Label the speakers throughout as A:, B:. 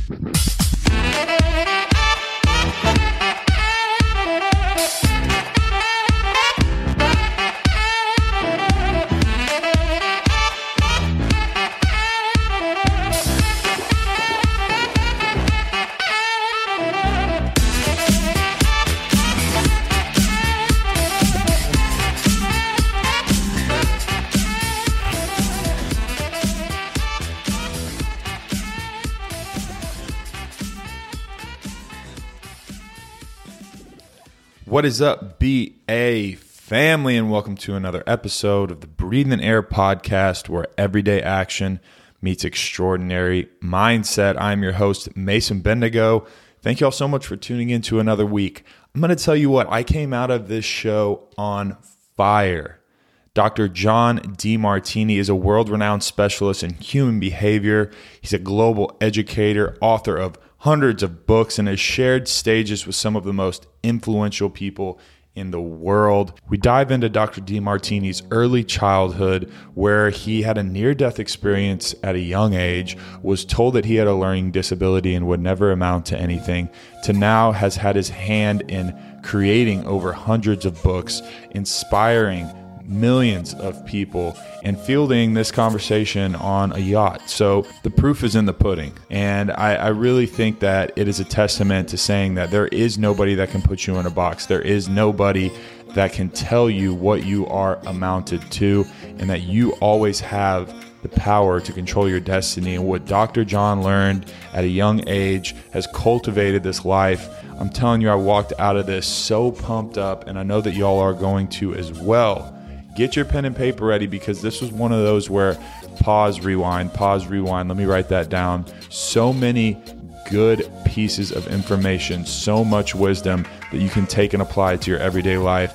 A: What is up, BA family, and welcome to another episode of the Breathing Air podcast, where everyday action meets extraordinary mindset. I'm your host, Mason Bendigo. Thank you all so much for tuning in to another week. I'm going to tell you what, I came out of this show on fire. Dr. John Demartini is a world-renowned specialist in human behavior. He's a global educator, author of hundreds of books, and has shared stages with some of the most influential people in the world. We dive into Dr. Demartini's early childhood, where he had a near-death experience at a young age, was told that he had a learning disability and would never amount to anything, to now has had his hand in creating over hundreds of books, inspiring millions of people, and fielding this conversation on a yacht. So the proof is in the pudding. And I really think that it is a testament to saying that there is nobody that can put you in a box. There is nobody that can tell you what you are amounted to, and that you always have the power to control your destiny. And what Dr. John learned at a young age has cultivated this life. I'm telling you, I walked out of this so pumped up, and I know that y'all are going to as well. Get your pen and paper ready, because this was one of those where pause, rewind. Let me write that down. So many good pieces of information, so much wisdom that you can take and apply to your everyday life.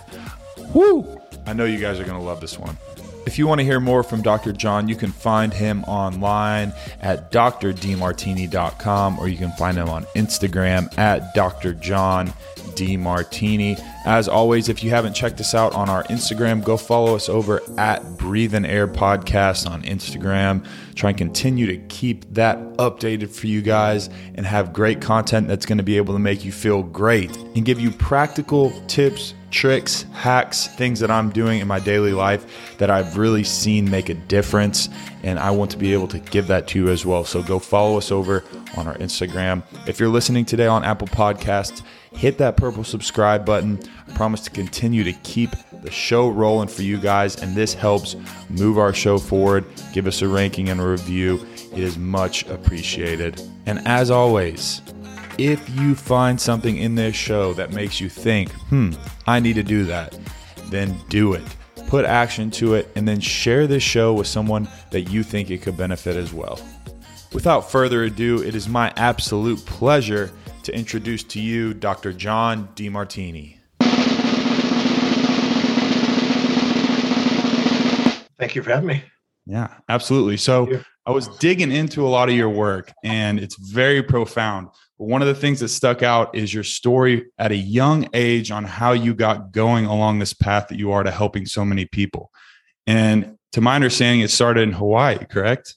A: Woo! I know you guys are going to love this one. If you want to hear more from Dr. John, you can find him online at drdemartini.com, or you can find him on Instagram at Dr. John Demartini. As always, if you haven't checked us out on our Instagram, go follow us over at Breathing Air Podcast on Instagram. Try and continue to keep that updated for you guys and have great content that's going to be able to make you feel great and give you practical tips, tricks, hacks, things that I'm doing in my daily life that I've really seen make a difference, and I want to be able to give that to you as well. So go follow us over on our Instagram. If you're listening today on Apple Podcasts, hit that purple subscribe button. I promise to continue to keep the show rolling for you guys, and this helps move our show forward. Give us a ranking and a review. It is much appreciated. And as always, if you find something in this show that makes you think, I need to do that, then do it. Put action to it, and then share this show with someone that you think it could benefit as well. Without further ado, it is my absolute pleasure to introduce to you Dr. John Demartini.
B: Thank you for having me.
A: Yeah, absolutely. So I was digging into a lot of your work, and it's very profound. But one of the things that stuck out is your story at a young age on how you got going along this path that you are to helping so many people. And to my understanding, it started in Hawaii, correct?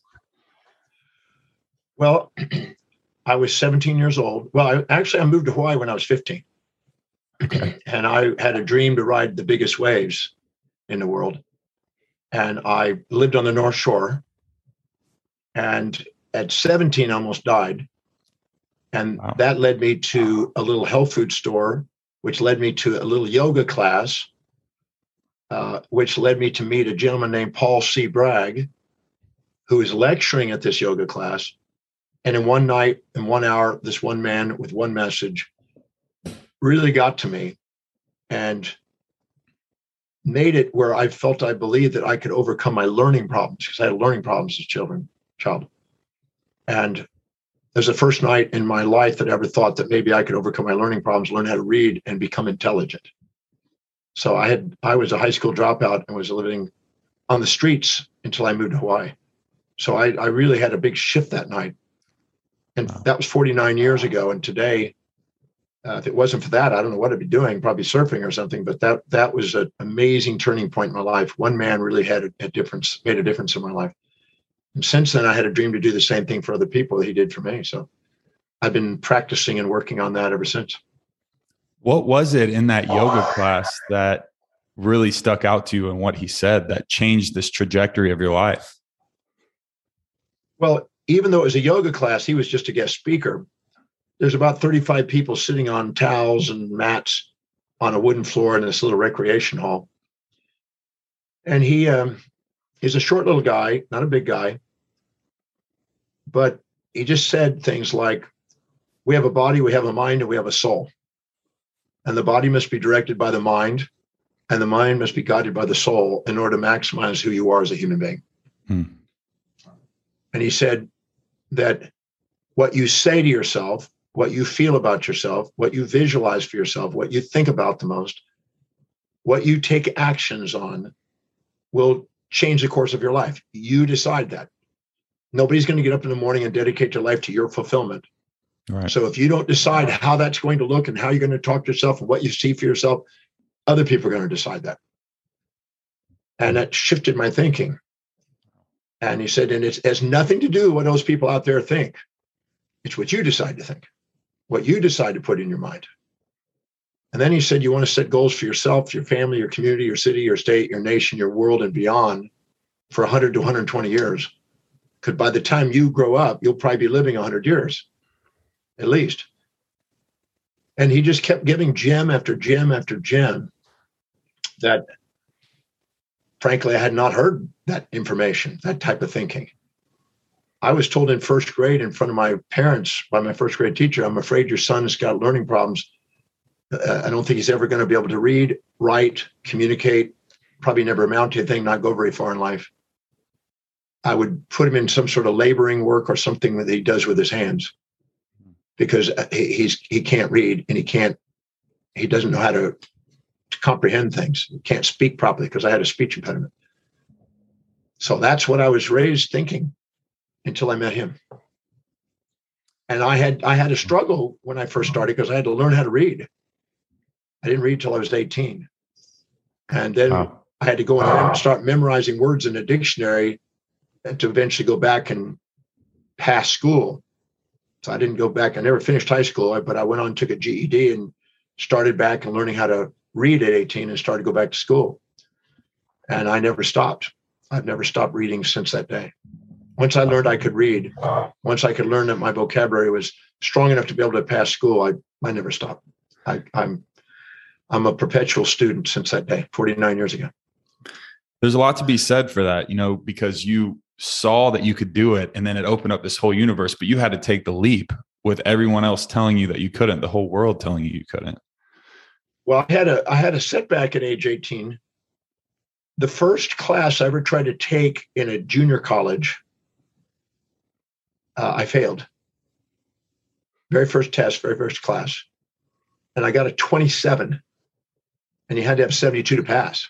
B: Well, I was 17 years old. Well, I moved to Hawaii when I was 15.
A: Okay.
B: And I had a dream to ride the biggest waves in the world. And I lived on the North Shore. And at 17, I almost died. And
A: Wow.
B: That led me to a little health food store, which led me to a little yoga class, which led me to meet a gentleman named Paul C. Bragg, who is lecturing at this yoga class. And in one night, in 1 hour, this one man with one message really got to me and made it where I felt, I believed that I could overcome my learning problems, because I had learning problems as a child. And it was the first night in my life that I ever thought that maybe I could overcome my learning problems, learn how to read, and become intelligent. So I was a high school dropout and was living on the streets until I moved to Hawaii. So I really had a big shift that night. And
A: Wow.
B: That was 49 years ago. And today, if it wasn't for that, I don't know what I'd be doing, probably surfing or something. But that was an amazing turning point in my life. One man really had a difference, made a difference in my life. And since then, I had a dream to do the same thing for other people that he did for me. So I've been practicing and working on that ever since.
A: What was it in that yoga class that really stuck out to you and what he said that changed this trajectory of your life?
B: Well, even though it was a yoga class, he was just a guest speaker. There's about 35 people sitting on towels and mats on a wooden floor in this little recreation hall. And he's a short little guy, not a big guy, but he just said things like, we have a body, we have a mind, and we have a soul. And the body must be directed by the mind, and the mind must be guided by the soul in order to maximize who you are as a human being. And he said that what you say to yourself, what you feel about yourself, what you visualize for yourself, what you think about the most, what you take actions on will change the course of your life. You decide that. Nobody's going to get up in the morning and dedicate their life to your fulfillment.
A: Right.
B: So if you don't decide how that's going to look and how you're going to talk to yourself and what you see for yourself, other people are going to decide that. And that shifted my thinking. And he said, and it has nothing to do with what those people out there think. It's what you decide to think, what you decide to put in your mind. And then he said, you want to set goals for yourself, your family, your community, your city, your state, your nation, your world, and beyond for 100 to 120 years. Because by the time you grow up, you'll probably be living 100 years, at least. And he just kept giving gem after gem after gem that, frankly, I had not heard that information, that type of thinking. I was told in first grade in front of my parents by my first grade teacher, I'm afraid your son's got learning problems. I don't think he's ever going to be able to read, write, communicate, probably never amount to anything, not go very far in life. I would put him in some sort of laboring work or something that he does with his hands because he can't read and he doesn't know how to comprehend things. He can't speak properly because I had a speech impediment. So that's what I was raised thinking until I met him. And I had a struggle when I first started because I had to learn how to read. I didn't read till I was 18. And then I had to go and start memorizing words in a dictionary and to eventually go back and pass school. So I didn't go back. I never finished high school, but I went on and took a GED and started back and learning how to read at 18 and started to go back to school. And I never stopped. I've never stopped reading since that day. Once I learned I could read, once I could learn that my vocabulary was strong enough to be able to pass school, I never stopped. I'm a perpetual student since that day, 49 years ago.
A: There's a lot to be said for that, because you saw that you could do it and then it opened up this whole universe, but you had to take the leap with everyone else telling you that you couldn't, the whole world telling you couldn't.
B: Well, I had a setback at age 18. The first class I ever tried to take in a junior college, I failed. Very first test, very first class. And I got a 27 and you had to have 72 to pass.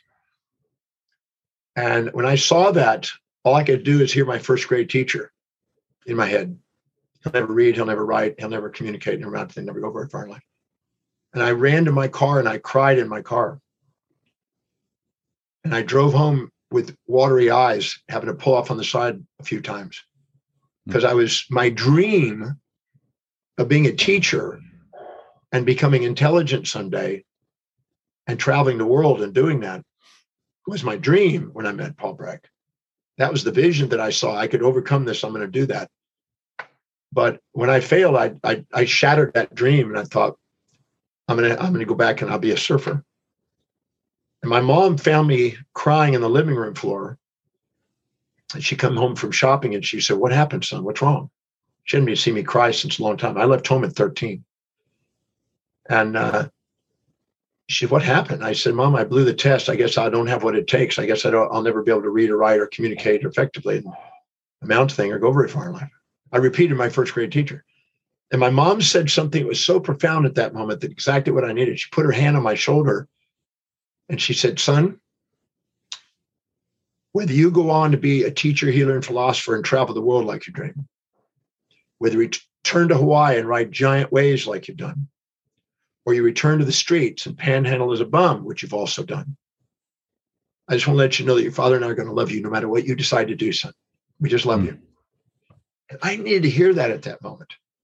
B: And when I saw that, all I could do is hear my first grade teacher in my head. He'll never read, he'll never write, he'll never communicate, never amount to anything, never go very far in life. And I ran to my car and I cried in my car. And I drove home with watery eyes, having to pull off on the side a few times. Because my dream of being a teacher and becoming intelligent someday and traveling the world and doing that was my dream when I met Paul Bragg. That was the vision that I saw. I could overcome this. I'm going to do that. But when I failed, I shattered that dream and I thought, I'm going to go back and I'll be a surfer. And my mom found me crying in the living room floor. And she come home from shopping and she said, "What happened, son? What's wrong?" She hadn't seen me cry since a long time. I left home at 13. And she said, "What happened?" I said, "Mom, I blew the test. I guess I don't have what it takes. I guess I'll never be able to read or write or communicate effectively and amount to thing or go very far in life." I repeated my first grade teacher. And my mom said something that was so profound at that moment, that exactly what I needed. She put her hand on my shoulder and she said, "Son, whether you go on to be a teacher, healer, and philosopher and travel the world like you dream, whether you return to Hawaii and ride giant waves like you've done, or you return to the streets and panhandle as a bum, which you've also done, I just want to let you know that your father and I are going to love you no matter what you decide to do, son. We just love you." And I needed to hear that at that moment.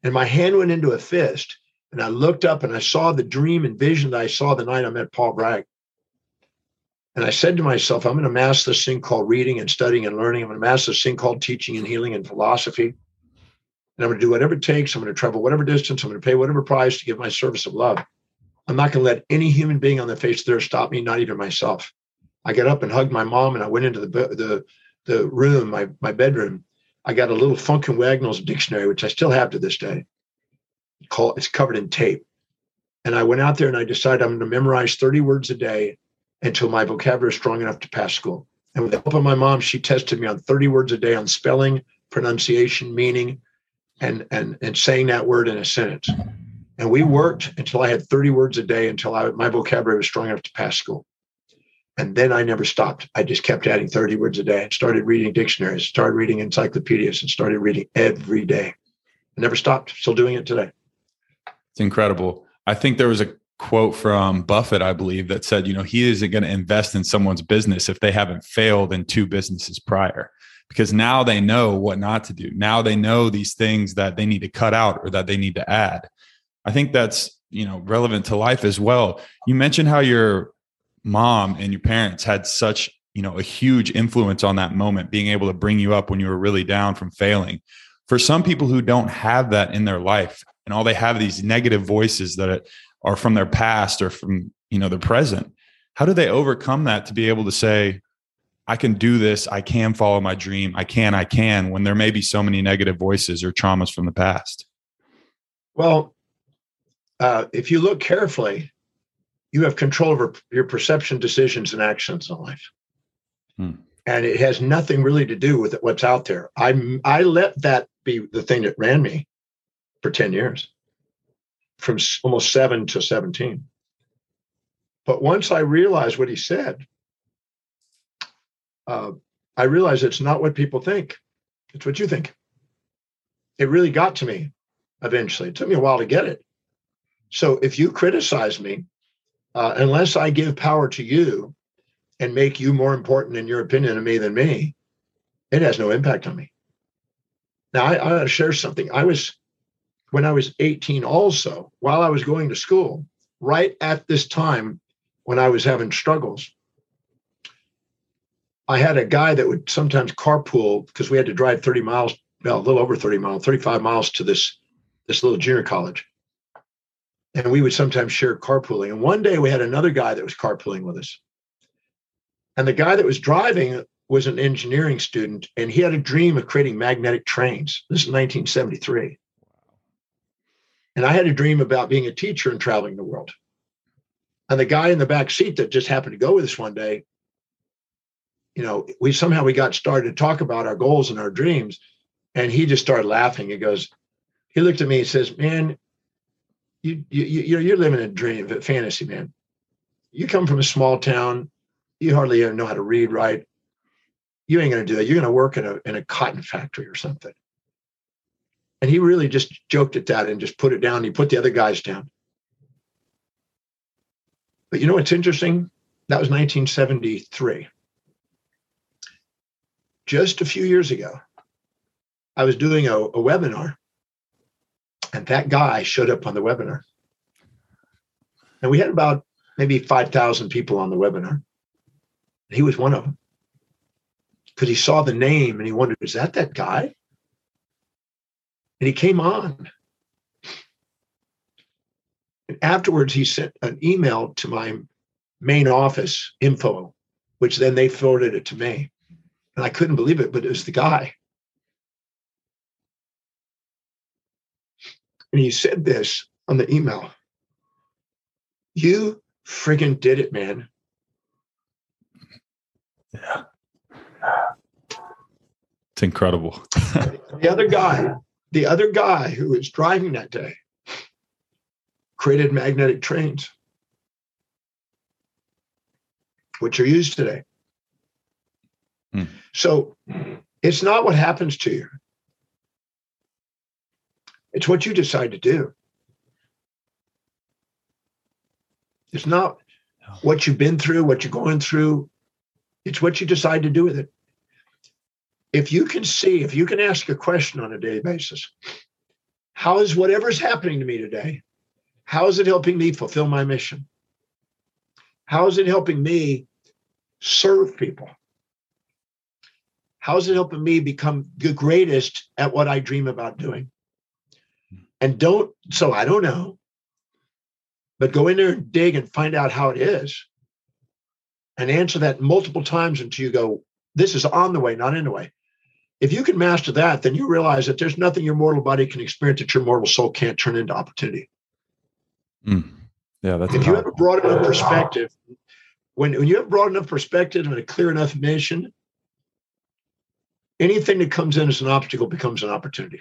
B: And my hand went into a fist, and I looked up and I saw the dream and vision that I saw the night I met Paul Bragg. And I said to myself, I'm going to master this thing called reading and studying and learning. I'm going to master this thing called teaching and healing and philosophy. And I'm going to do whatever it takes. I'm going to travel whatever distance. I'm going to pay whatever price to give my service of love. I'm not going to let any human being on the face of the earth stop me, not even myself. I got up and hugged my mom, and I went into the room, my bedroom. I got a little Funk and Wagnall's dictionary, which I still have to this day. It's covered in tape. And I went out there and I decided I'm going to memorize 30 words a day until my vocabulary is strong enough to pass school. And with the help of my mom, she tested me on 30 words a day on spelling, pronunciation, meaning, and saying that word in a sentence. And we worked until I had 30 words a day until my vocabulary was strong enough to pass school. And then I never stopped. I just kept adding 30 words a day and started reading dictionaries, started reading encyclopedias, and started reading every day. I never stopped. Still doing it today.
A: It's incredible. I think there was a quote from Buffett, I believe, that said, he isn't going to invest in someone's business if they haven't failed in 2 businesses prior, because now they know what not to do. Now they know these things that they need to cut out or that they need to add. I think that's, relevant to life as well. You mentioned how your mom and your parents had such, a huge influence on that moment, being able to bring you up when you were really down from failing. For some people who don't have that in their life, and all they have these negative voices that are from their past or from, their present, how do they overcome that to be able to say, I can do this, I can follow my dream, I can, when there may be so many negative voices or traumas from the past?
B: Well, if you look carefully, you have control over your perception, decisions, and actions in life. And it has nothing really to do with what's out there. I let that be the thing that ran me for 10 years, from almost 7 to 17. But once I realized what he said, I realized it's not what people think. It's what you think. It really got to me eventually. It took me a while to get it. So if you criticize me, unless I give power to you and make you more important in your opinion of me than me, it has no impact on me. Now, I want to share something. When I was 18 also, while I was going to school, right at this time when I was having struggles, I had a guy that would sometimes carpool because we had to drive 30 miles, well, a little over 30 miles, 35 miles to this little junior college. And we would sometimes share carpooling. And one day we had another guy that was carpooling with us. And the guy that was driving was an engineering student, and he had a dream of creating magnetic trains. This is 1973. And I had a dream about being a teacher and traveling the world. And the guy in the back seat that just happened to go with us one day, we got started to talk about our goals and our dreams. And he just started laughing. He looked at me and says, man, you're living a dream, a fantasy, man. You come from a small town. You hardly even know how to read, right? You ain't going to do that. You're going to work in a cotton factory or something. And he really just joked at that and just put it down. He put the other guys down. But you know what's interesting? That was 1973. Just a few years ago, I was doing a webinar, and that guy showed up on the webinar. And we had about maybe 5,000 people on the webinar. He was one of them. Because he saw the name and he wondered, is that guy? And he came on. And afterwards, he sent an email to my main office info, which then they forwarded it to me. And I couldn't believe it, but it was the guy. And he said this on the email. You friggin' did it, man.
A: Yeah. It's incredible.
B: The other guy who was driving that day created magnetic trains, which are used today. So it's not what happens to you. It's what you decide to do. It's not what you've been through, what you're going through. It's what you decide to do with it. If you can ask a question on a daily basis, How is whatever's happening to me today, how is it helping me fulfill my mission? How is it helping me serve people? How is it helping me become the greatest at what I dream about doing? And I don't know, but go in there and dig and find out how it is and answer that multiple times until you go, this is on the way, not in the way. If you can master that, then you realize that there's nothing your mortal body can experience that your mortal soul can't turn into opportunity.
A: Yeah, that's
B: if you have a broad enough perspective, when you have broad enough perspective and a clear enough mission, anything that comes in as an obstacle becomes an opportunity.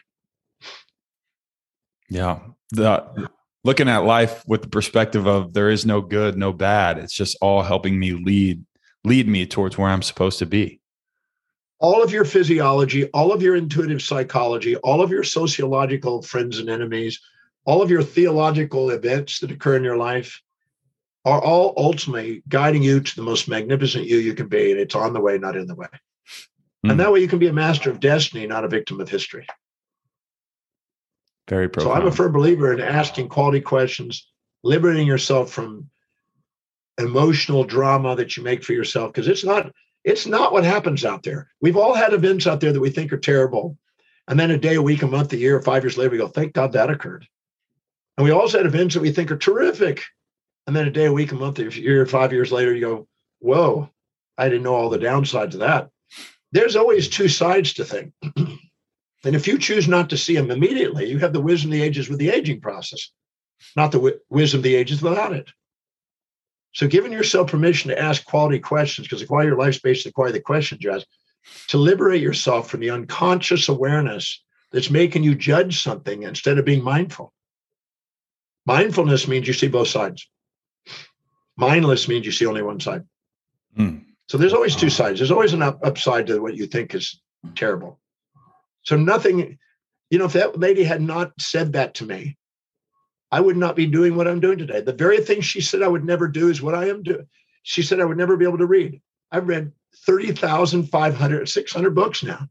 A: Yeah. Looking at life with the perspective of there is no good, no bad. It's just all helping me lead me towards where I'm supposed to be.
B: All of your physiology, all of your intuitive psychology, all of your sociological friends and enemies, all of your theological events that occur in your life are all ultimately guiding you to the most magnificent you can be. And it's on the way, not in the way. And that way you can be a master of destiny, not a victim of history.
A: Very profound.
B: So I'm a firm believer in asking quality questions, liberating yourself from emotional drama that you make for yourself, because it's not what happens out there. We've all had events out there that we think are terrible. And then a day, a week, a month, a year, 5 years later, we go, thank God that occurred. And we also had events that we think are terrific. And then a day, a week, a month, a year, 5 years later, you go, whoa, I didn't know all the downsides of that. There's always two sides to things. And if you choose not to see them immediately, you have the wisdom of the ages with the aging process, not the wisdom of the ages without it. So giving yourself permission to ask quality questions, because acquire your life space, acquire the questions you ask, to liberate yourself from the unconscious awareness that's making you judge something instead of being mindful. Mindfulness means you see both sides. Mindless means you see only one side. So there's always two sides. There's always an upside to what you think is terrible. So nothing, if that lady had not said that to me, I would not be doing what I'm doing today. The very thing she said I would never do is what I am doing. She said I would never be able to read. I've read 600 books now.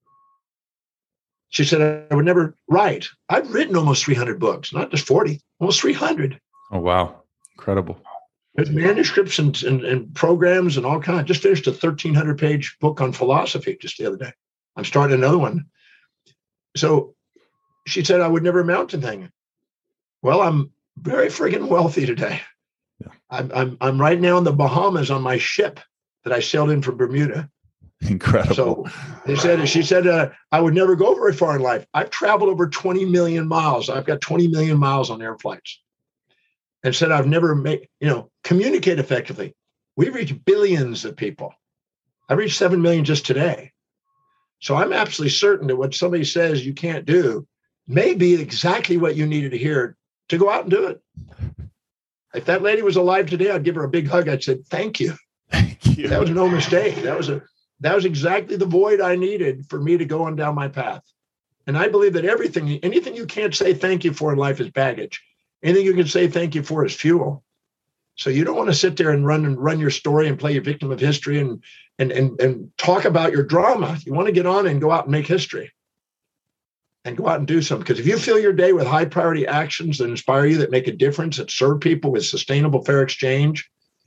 B: She said I would never write. I've written almost 300 books, not just 40, almost 300.
A: Oh, wow. Incredible.
B: There's manuscripts and programs and all kinds. I just finished a 1,300-page book on philosophy just the other day. I'm starting another one. So she said I would never amount to anything. Well, I'm very friggin' wealthy today. Yeah. I'm right now in the Bahamas on my ship that I sailed in from Bermuda.
A: Incredible.
B: So she said I would never go very far in life. I've traveled over 20 million miles. I've got 20 million miles on air flights. And said I've never communicate effectively. We reach billions of people. I reached 7 million just today. So I'm absolutely certain that what somebody says you can't do may be exactly what you needed to hear to go out and do it. If that lady was alive today, I'd give her a big hug. I'd say, thank you.
A: Thank you.
B: That was no mistake. That was exactly the void I needed for me to go on down my path. And I believe that anything you can't say thank you for in life is baggage. Anything you can say thank you for is fuel. So you don't want to sit there and run your story and play your victim of history and talk about your drama. You want to get on and go out and make history and go out and do something. Because if you fill your day with high priority actions that inspire you, that make a difference, that serve people with sustainable fair exchange,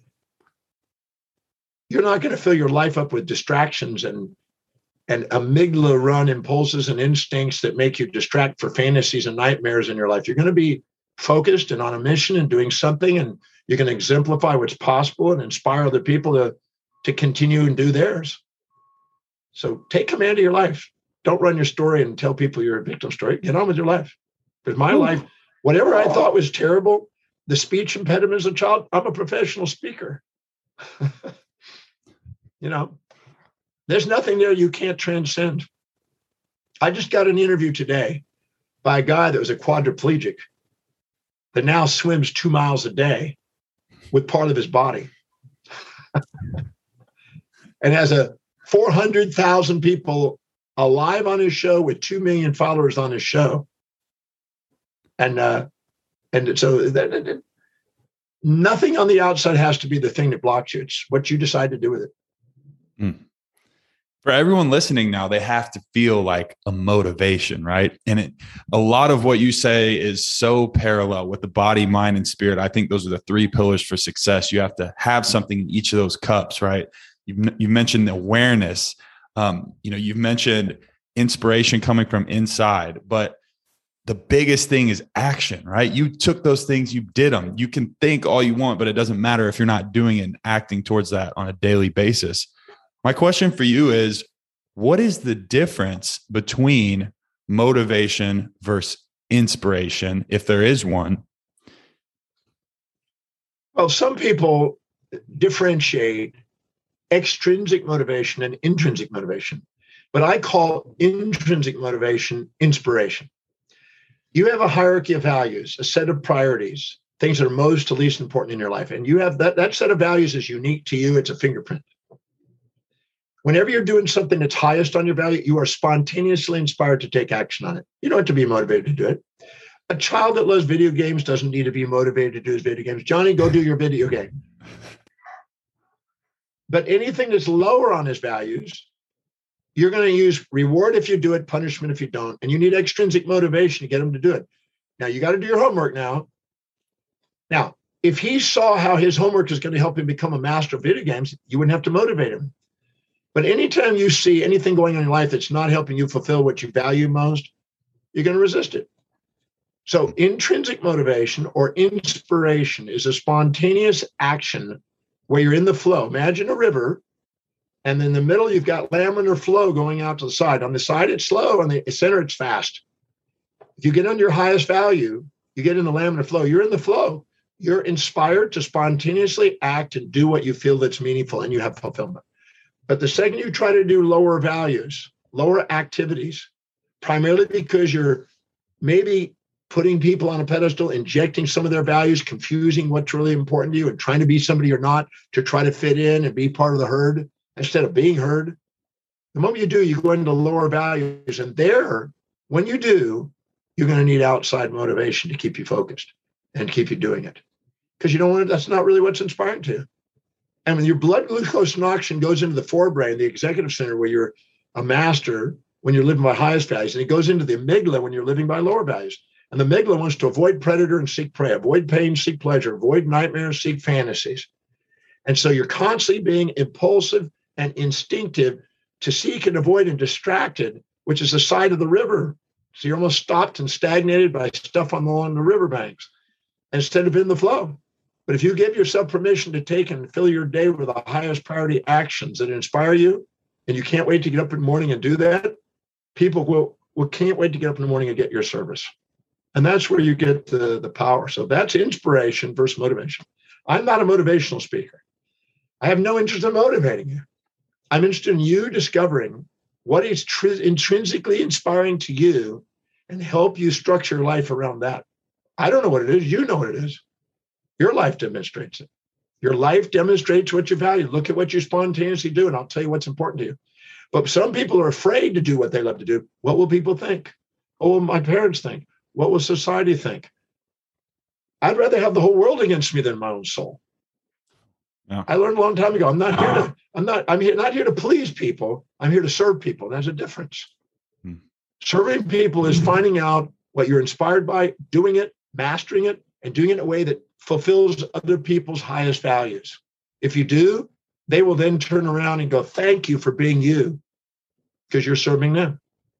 B: you're not going to fill your life up with distractions and amygdala run impulses and instincts that make you distract for fantasies and nightmares in your life. You're going to be focused and on a mission and doing something, and you can exemplify what's possible and inspire other people to continue and do theirs. So take command of your life. Don't run your story and tell people you're a victim story. Get on with your life. Because my life, whatever I thought was terrible, the speech impediment as a child, I'm a professional speaker. There's nothing there you can't transcend. I just got an interview today by a guy that was a quadriplegic that now swims 2 miles a day with part of his body and has 400,000 people alive on his show with 2 million followers on his show. And so nothing on the outside has to be the thing that blocks you. It's what you decide to do with it.
A: For everyone listening now, they have to feel like a motivation, right? And a lot of what you say is so parallel with the body, mind, and spirit. I think those are the three pillars for success. You have to have something in each of those cups, right? You mentioned awareness. You've mentioned inspiration coming from inside, but the biggest thing is action, right? You took those things, you did them. You can think all you want, but it doesn't matter if you're not doing it and acting towards that on a daily basis. My question for you is, what is the difference between motivation versus inspiration, if there is one?
B: Well, some people differentiate extrinsic motivation and intrinsic motivation, but I call intrinsic motivation inspiration. You have a hierarchy of values, a set of priorities, things that are most to least important in your life. And you have that set of values is unique to you. It's a fingerprint. Whenever you're doing something that's highest on your value, you are spontaneously inspired to take action on it. You don't have to be motivated to do it. A child that loves video games doesn't need to be motivated to do his video games. Johnny, go do your video game. But anything that's lower on his values, you're going to use reward if you do it, punishment if you don't. And you need extrinsic motivation to get him to do it. Now, you got to do your homework now. Now, if he saw how his homework is going to help him become a master of video games, you wouldn't have to motivate him. But anytime you see anything going on in your life that's not helping you fulfill what you value most, you're going to resist it. So intrinsic motivation or inspiration is a spontaneous action where you're in the flow. Imagine a river, and in the middle, you've got laminar flow going out to the side. On the side, it's slow. On the center, it's fast. If you get on your highest value, you get in the laminar flow. You're in the flow. You're inspired to spontaneously act and do what you feel that's meaningful, and you have fulfillment. But the second you try to do lower values, lower activities, primarily because you're maybe putting people on a pedestal, injecting some of their values, confusing what's really important to you, and trying to be somebody you're not to try to fit in and be part of the herd instead of being heard. The moment you do, you go into lower values. And there, when you do, you're going to need outside motivation to keep you focused and keep you doing it. Because you don't want to, that's not really what's inspiring to you. And when your blood glucose and oxygen goes into the forebrain, the executive center where you're a master, when you're living by highest values, and it goes into the amygdala when you're living by lower values. And the amygdala wants to avoid predator and seek prey, avoid pain, seek pleasure, avoid nightmares, seek fantasies. And so you're constantly being impulsive and instinctive to seek and avoid and distracted, which is the side of the river. So you're almost stopped and stagnated by stuff along the riverbanks instead of in the flow. But if you give yourself permission to take and fill your day with the highest priority actions that inspire you, and you can't wait to get up in the morning and do that, people will can't wait to get up in the morning and get your service. And that's where you get the power. So that's inspiration versus motivation. I'm not a motivational speaker. I have no interest in motivating you. I'm interested in you discovering what is intrinsically inspiring to you and help you structure your life around that. I don't know what it is. You know what it is. Your life demonstrates it. Your life demonstrates what you value. Look at what you spontaneously do, and I'll tell you what's important to you. But some people are afraid to do what they love to do. What will people think? What will my parents think? What will society think? I'd rather have the whole world against me than my own soul. Yeah. I learned a long time ago. I'm not here to please people. I'm here to serve people. There's a difference. Serving people is finding out what you're inspired by, doing it, mastering it, and doing it in a way that fulfills other people's highest values. If you do, they will then turn around and go, thank you for being you, because you're serving them.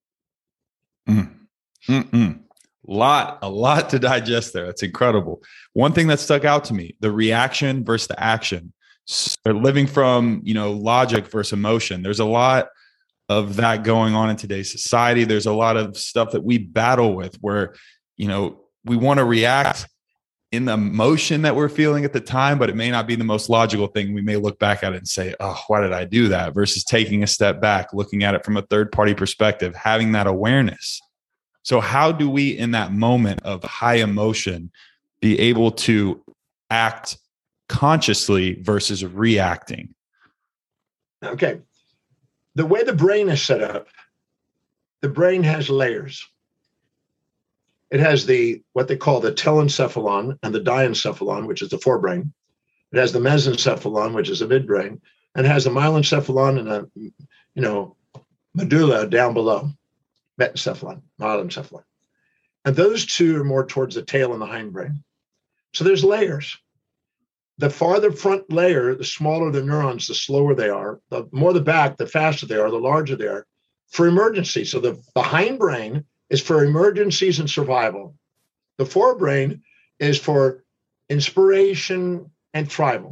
A: A lot to digest there. That's incredible. One thing that stuck out to me, the reaction versus the action. They're living from, logic versus emotion. There's a lot of that going on in today's society. There's a lot of stuff that we battle with where, we want to react in the emotion that we're feeling at the time, but it may not be the most logical thing. We may look back at it and say, oh, why did I do that? Versus taking a step back, looking at it from a third-party perspective, having that awareness. So how do we, in that moment of high emotion, be able to act consciously versus reacting?
B: Okay. The way the brain is set up, the brain has layers. It has what they call the telencephalon and the diencephalon, which is the forebrain. It has the mesencephalon, which is the midbrain, and has a myelencephalon and a, medulla down below, metencephalon, myelencephalon. And those two are more towards the tail and the hindbrain. So there's layers. The farther front layer, the smaller the neurons, the slower they are. The more the back, the faster they are, the larger they are for emergency. So the hindbrain is for emergencies and survival. The forebrain is for inspiration and thrival.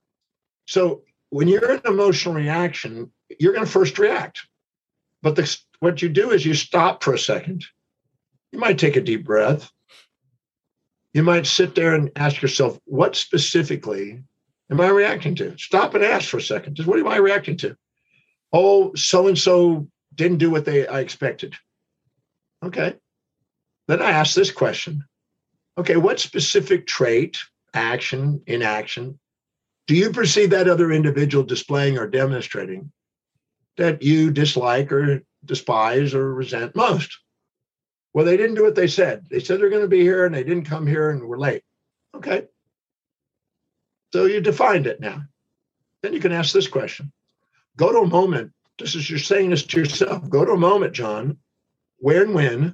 B: So when you're in emotional reaction, you're going to first react. But what you do is you stop for a second. You might take a deep breath. You might sit there and ask yourself, what specifically am I reacting to? Stop and ask for a second. Just what am I reacting to? Oh, so-and-so didn't do what I expected. Okay. Then I ask this question. Okay, what specific trait, action, inaction, do you perceive that other individual displaying or demonstrating that you dislike or despise or resent most? Well, they didn't do what they said. They said they're going to be here and they didn't come here and we're late. Okay. So you defined it now. Then you can ask this question. Go to a moment. This is you're saying this to yourself. Go to a moment, John, where and when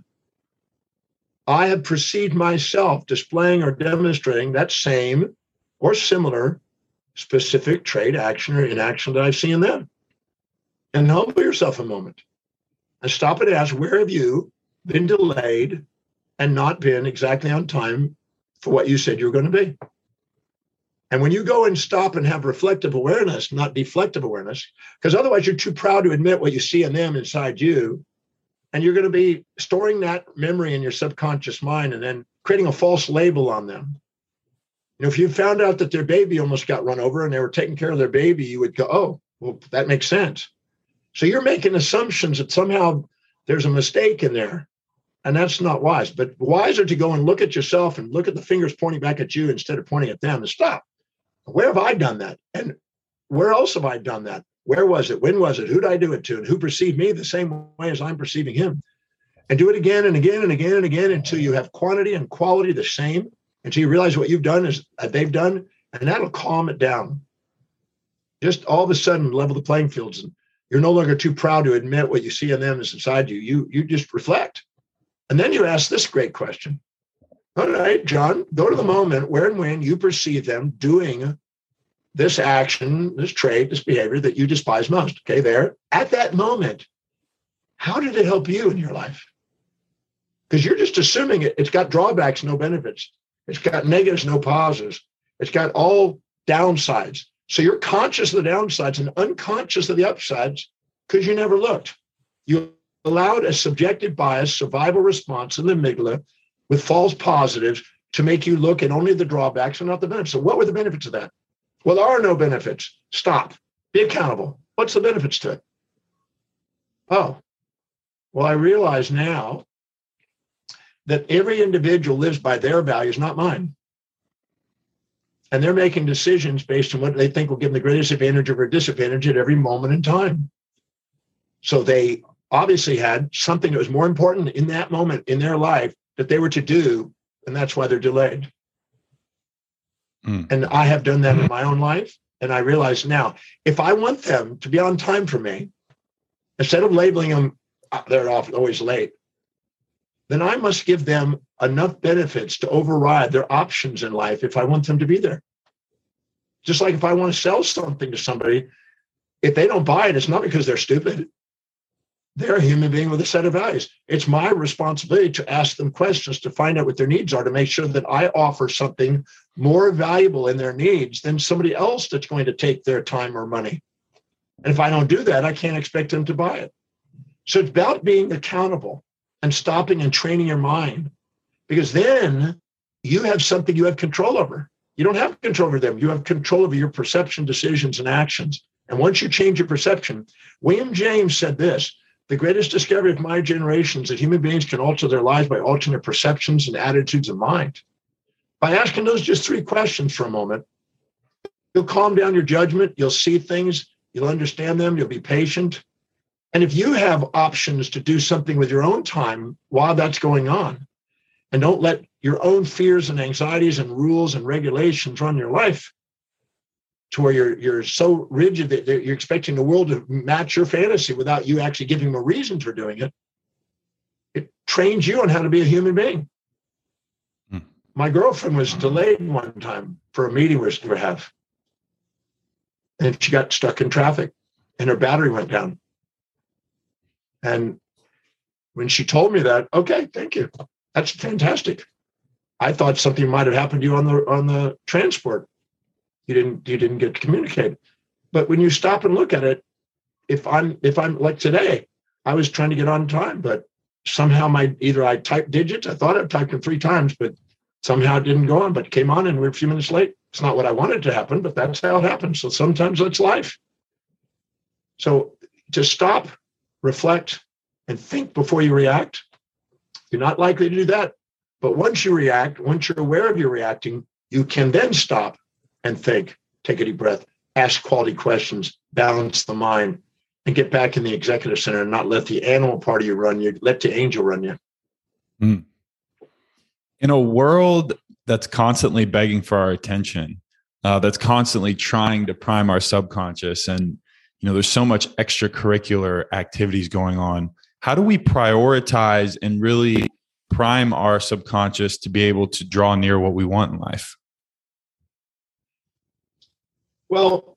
B: I have perceived myself displaying or demonstrating that same or similar specific trait, action, or inaction that I've seen in them. And humble yourself a moment and stop and ask, where have you been delayed and not been exactly on time for what you said you were going to be? And when you go and stop and have reflective awareness, not deflective awareness, because otherwise you're too proud to admit what you see in them inside you. And you're going to be storing that memory in your subconscious mind and then creating a false label on them. If you found out that their baby almost got run over and they were taking care of their baby, you would go, oh, well, that makes sense. So you're making assumptions that somehow there's a mistake in there. And that's not wise. But wiser to go and look at yourself and look at the fingers pointing back at you instead of pointing at them and stop. Where have I done that? And where else have I done that? Where was it? When was it? Who did I do it to? And who perceived me the same way as I'm perceiving him? And do it again and again and again and again until you have quantity and quality the same, until you realize what you've done is they've done, and that'll calm it down. Just all of a sudden level the playing fields, and you're no longer too proud to admit what you see in them is inside you. You just reflect. And then you ask this great question. All right, John, go to the moment where and when you perceive them doing this action, this trait, this behavior that you despise most. Okay, there. At that moment, how did it help you in your life? Because you're just assuming it's got drawbacks, no benefits. It's got negatives, no positives. It's got all downsides. So you're conscious of the downsides and unconscious of the upsides because you never looked. You allowed a subjective bias, survival response in the amygdala with false positives to make you look at only the drawbacks and not the benefits. So what were the benefits of that? Well, there are no benefits. Stop. Be accountable. What's the benefits to it? Oh, well, I realize now that every individual lives by their values, not mine. And they're making decisions based on what they think will give them the greatest advantage or disadvantage at every moment in time. So they obviously had something that was more important in that moment in their life that they were to do, and that's why they're delayed. And I have done that in my own life. And I realize now, if I want them to be on time for me, instead of labeling them, they're always late, then I must give them enough benefits to override their options in life if I want them to be there. Just like if I want to sell something to somebody, if they don't buy it, it's not because they're stupid. They're a human being with a set of values. It's my responsibility to ask them questions to find out what their needs are, to make sure that I offer something more valuable in their needs than somebody else that's going to take their time or money. And if I don't do that, I can't expect them to buy it. So it's about being accountable and stopping and training your mind, because then you have something you have control over. You don't have control over them. You have control over your perception, decisions, and actions. And once you change your perception, William James said this: the greatest discovery of my generation is that human beings can alter their lives by altering their perceptions and attitudes of mind. By asking those just 3 questions for a moment, you'll calm down your judgment. You'll see things. You'll understand them. You'll be patient. And if you have options to do something with your own time while that's going on, and don't let your own fears and anxieties and rules and regulations run your life, to where you're so rigid that you're expecting the world to match your fantasy without you actually giving them a reason for doing it. It trains you on how to be a human being. My girlfriend was delayed one time for a meeting we were going to have. And she got stuck in traffic and her battery went down. And when she told me that, okay, thank you. That's fantastic. I thought something might have happened to you on the transport. You didn't get to communicate. But when you stop and look at it, if I'm like today, I was trying to get on time, but somehow I typed digits. I thought I typed them 3 times, but somehow it didn't go on, but it came on and we're a few minutes late. It's not what I wanted to happen, but that's how it happens. So sometimes that's life. So to stop, reflect, and think before you react. You're not likely to do that. But once you react, once you're aware of your reacting, you can then stop and think, take a deep breath, ask quality questions, balance the mind, and get back in the executive center and not let the animal part of you run you, let the angel run you.
A: Mm. In a world that's constantly begging for our attention, that's constantly trying to prime our subconscious, and there's so much extracurricular activities going on, how do we prioritize and really prime our subconscious to be able to draw near what we want in life?
B: Well,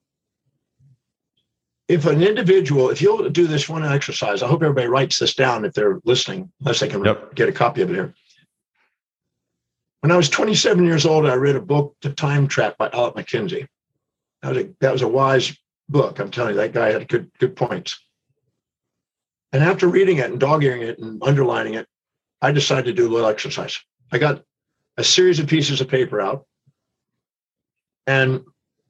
B: if you'll do this one exercise, I hope everybody writes this down if they're listening, unless they can get a copy of it here. When I was 27 years old, I read a book, The Time Trap by Albert McKenzie. That was a wise book. I'm telling you, that guy had good points. And after reading it and dog-earing it and underlining it, I decided to do a little exercise. I got a series of pieces of paper out, and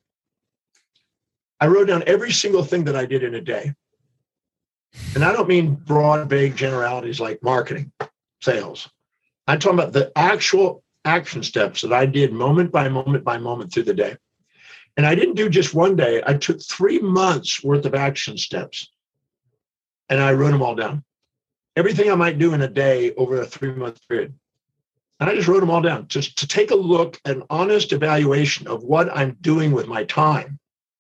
B: I wrote down every single thing that I did in a day. And I don't mean broad, vague generalities like marketing, sales. I'm talking about the actual action steps that I did moment by moment by moment through the day. And I didn't do just one day. I took 3 months worth of action steps and I wrote them all down. Everything I might do in a day over a 3-month period. And I just wrote them all down just to take a look, an honest evaluation of what I'm doing with my time.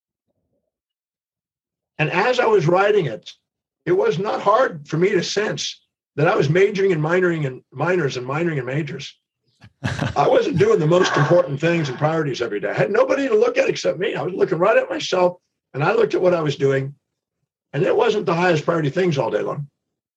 B: And as I was writing it, it was not hard for me to sense that I was majoring and minoring in minors and minoring in majors. I wasn't doing the most important things and priorities every day. I had nobody to look at except me. I was looking right at myself, and I looked at what I was doing, and it wasn't the highest priority things all day long.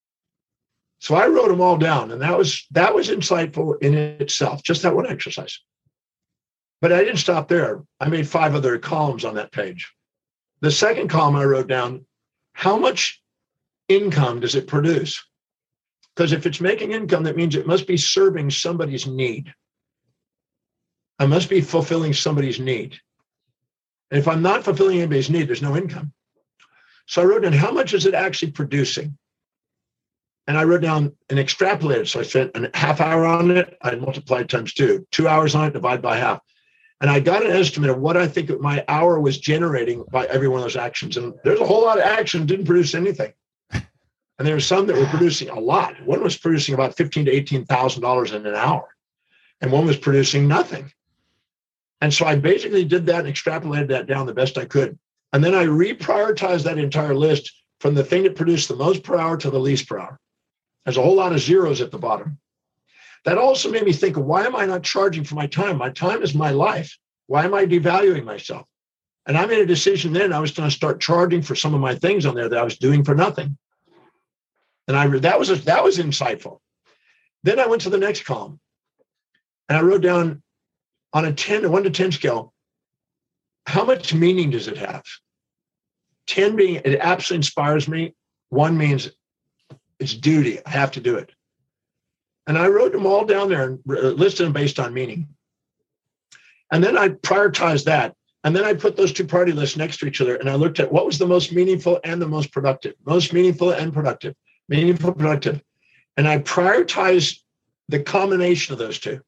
B: So I wrote them all down, and that was insightful in itself, just that one exercise. But I didn't stop there. I made 5 other columns on that page. The second column I wrote down, how much income does it produce? Because if it's making income, that means it must be serving somebody's need. I must be fulfilling somebody's need. And if I'm not fulfilling anybody's need, there's no income. So I wrote down, how much is it actually producing? And I wrote down and extrapolated. So I spent a half hour on it. I multiplied times 2. 2 hours on it, divide by half. And I got an estimate of what I think my hour was generating by every one of those actions. And there's a whole lot of action, didn't produce anything. And there were some that were producing a lot. One was producing about $15,000 to $18,000 in an hour. And one was producing nothing. And so I basically did that and extrapolated that down the best I could. And then I reprioritized that entire list from the thing that produced the most per hour to the least per hour. There's a whole lot of zeros at the bottom. That also made me think of, why am I not charging for my time? My time is my life. Why am I devaluing myself? And I made a decision then I was going to start charging for some of my things on there that I was doing for nothing. And that was insightful. Then I went to the next column and I wrote down on a 1 to 10 scale, how much meaning does it have? 10 being it absolutely inspires me. 1 means it's duty. I have to do it. And I wrote them all down there and listed them based on meaning. And then I prioritized that. And then I put those 2 priority lists next to each other. And I looked at what was the most meaningful and the most productive. Most meaningful and productive. Meaningful, productive. And I prioritized the combination of those 2.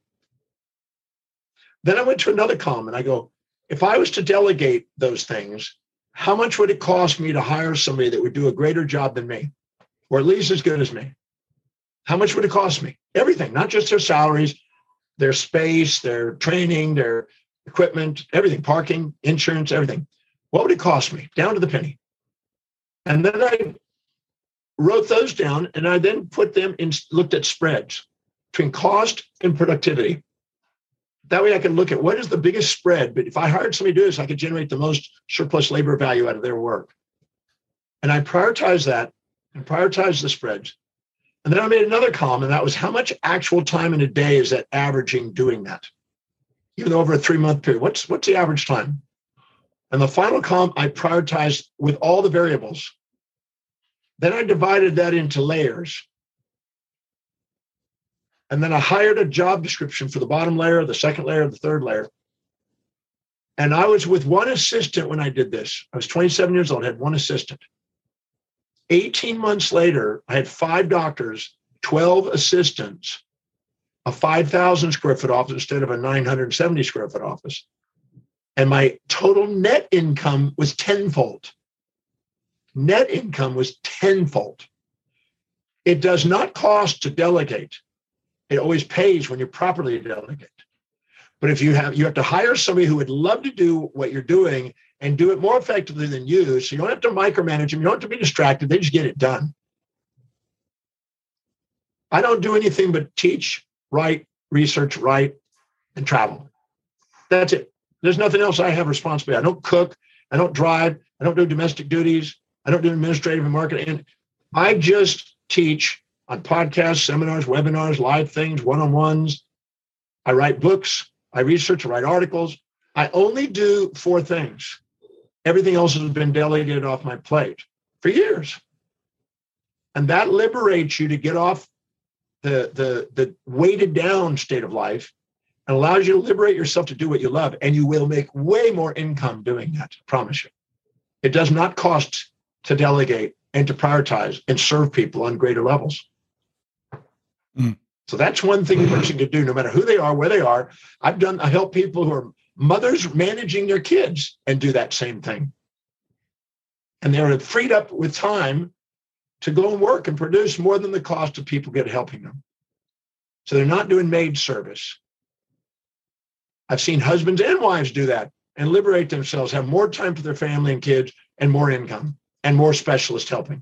B: Then I went to another column and I go, if I was to delegate those things, how much would it cost me to hire somebody that would do a greater job than me, or at least as good as me? How much would it cost me? Everything, not just their salaries, their space, their training, their equipment, everything, parking, insurance, everything. What would it cost me? Down to the penny. And then I wrote those down, and I then put them in, looked at spreads between cost and productivity. That way I can look at what is the biggest spread, but if I hired somebody to do this, I could generate the most surplus labor value out of their work. And I prioritized that and prioritized the spreads. And then I made another column, and that was how much actual time in a day is that averaging doing that? Even over a 3-month period, what's the average time? And the final column, I prioritized with all the variables. Then I divided that into layers. And then I hired a job description for the bottom layer, the second layer, the third layer. And I was with one assistant when I did this. I was 27 years old, had one assistant. 18 months later, I had 5 doctors, 12 assistants, a 5,000 square foot office instead of a 970 square foot office. And my total net income was tenfold. Net income was tenfold. It does not cost to delegate. It always pays when you properly delegate. But if you have to hire somebody who would love to do what you're doing and do it more effectively than you, so you don't have to micromanage them, you don't have to be distracted, they just get it done. I don't do anything but teach, write, research, write, and travel. That's it. There's nothing else I have responsibility. I don't cook, I don't drive, I don't do domestic duties, I don't do administrative and marketing. And I just teach on podcasts, seminars, webinars, live things, one-on-ones. I write books, I research, I write articles. I only do 4 things. Everything else has been delegated off my plate for years. And that liberates you to get off the weighted down state of life and allows you to liberate yourself to do what you love. And you will make way more income doing that, I promise you. It does not cost to delegate and to prioritize and serve people on greater levels. So that's one thing a person can do, no matter who they are, where they are. I help people who are mothers managing their kids and do that same thing. And they're freed up with time to go and work and produce more than the cost of people helping them. So they're not doing maid service. I've seen husbands and wives do that and liberate themselves, have more time for their family and kids and more income and more specialists helping.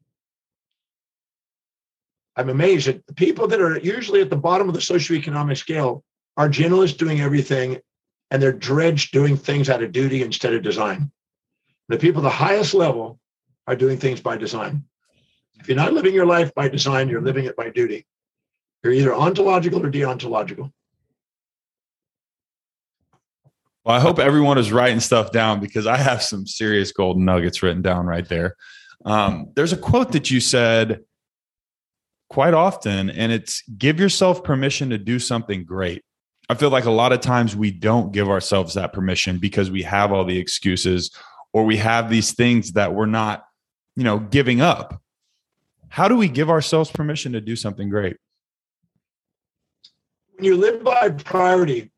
B: I'm amazed at the people that are usually at the bottom of the socioeconomic scale are generalists doing everything, and they're dredged doing things out of duty instead of design. The people at the highest level are doing things by design. If you're not living your life by design, you're living it by duty. You're either ontological or deontological.
A: Well, I hope everyone is writing stuff down because I have some serious golden nuggets written down right there. There's a quote that you said quite often, and it's give yourself permission to do something great. I feel like a lot of times we don't give ourselves that permission because we have all the excuses or we have these things that we're not, giving up. How do we give ourselves permission to do something great?
B: When you live by priority,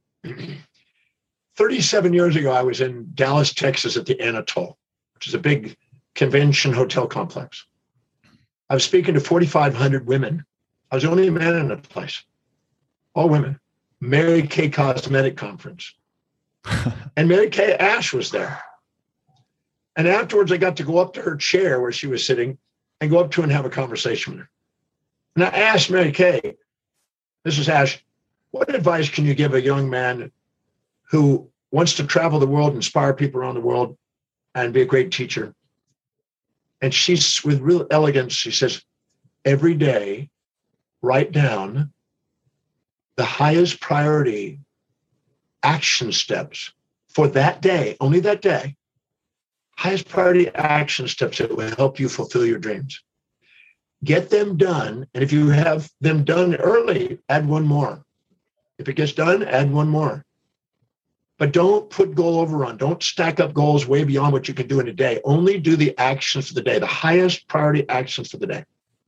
B: 37 years ago, I was in Dallas, Texas at the Anatole, which is a big convention hotel complex. I was speaking to 4,500 women. I was the only man in the place, all women. Mary Kay Cosmetic Conference. And Mary Kay Ash was there. And afterwards, I got to go up to her chair where she was sitting and go up to her and have a conversation with her. And I asked Mary Kay, this is Ash, what advice can you give a young man who wants to travel the world, inspire people around the world, and be a great teacher? And she's, with real elegance, she says, every day, write down the highest priority action steps for that day, only that day, highest priority action steps that will help you fulfill your dreams. Get them done. And if you have them done early, add one more. If it gets done, add one more. But don't put goal overrun. Don't stack up goals way beyond what you can do in a day. Only do the actions for the day, the highest priority actions for the day.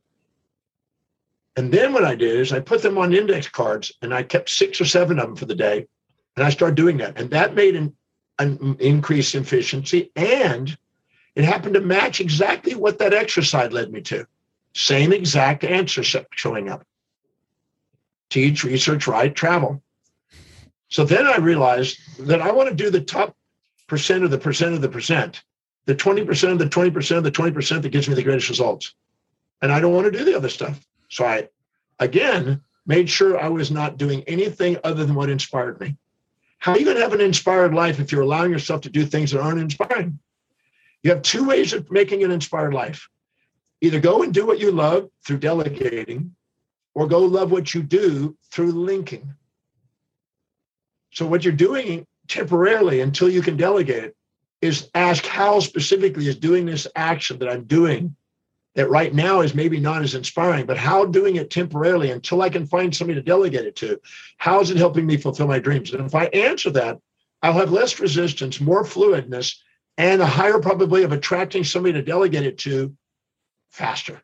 B: And then what I did is I put them on index cards and I kept 6 or 7 of them for the day. And I started doing that. And that made an increase in efficiency. And it happened to match exactly what that exercise led me to. Same exact answer showing up. Teach, research, write, travel. So then I realized that I want to do the top percent of the percent of the percent, the 20% of the 20% of the 20% that gives me the greatest results. And I don't want to do the other stuff. So I, again, made sure I was not doing anything other than what inspired me. How are you going to have an inspired life if you're allowing yourself to do things that aren't inspiring? You have two ways of making an inspired life. Either go and do what you love through delegating, or go love what you do through linking. So what you're doing temporarily until you can delegate it is ask how specifically is doing this action that I'm doing that right now is maybe not as inspiring, but how doing it temporarily until I can find somebody to delegate it to, how is it helping me fulfill my dreams? And if I answer that, I'll have less resistance, more fluidness, and a higher probability of attracting somebody to delegate it to faster.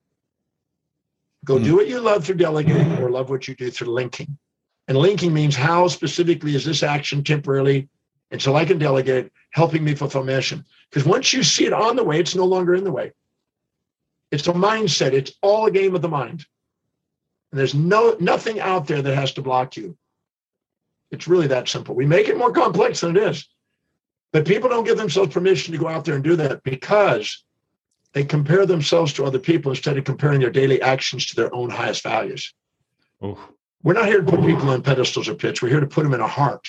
B: Go do what you love through delegating, or love what you do through linking. And linking means how specifically is this action temporarily until I can delegate it, helping me fulfill my mission. Because once you see it on the way, it's no longer in the way. It's a mindset. It's all a game of the mind. And there's nothing out there that has to block you. It's really that simple. We make it more complex than it is. But people don't give themselves permission to go out there and do that because they compare themselves to other people instead of comparing their daily actions to their own highest values.
A: Oh.
B: We're not here to put people on pedestals or pits. We're here to put them in a heart